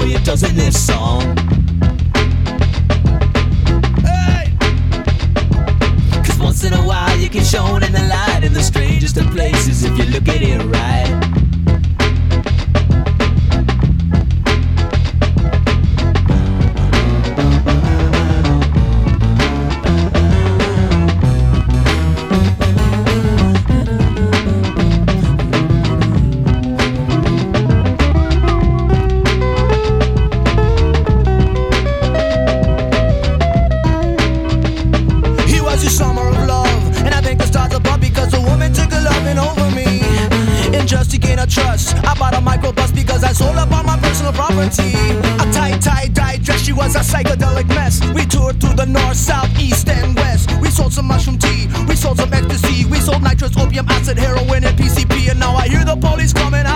way it does in this song. Hey! 'Cause once in a while you get shown in the light in the strangest of places if you look at it right. Summer of love, and I think the stars above because a woman took a loving over me. And just to gain her trust, I bought a microbus because I sold up all my personal property. A tie-dye dress, she was a psychedelic mess. We toured through the north, south, east, and west. We sold some mushroom tea, we sold some ecstasy, we sold nitrous, opium, acid, heroin, and PCP. And now I hear the police coming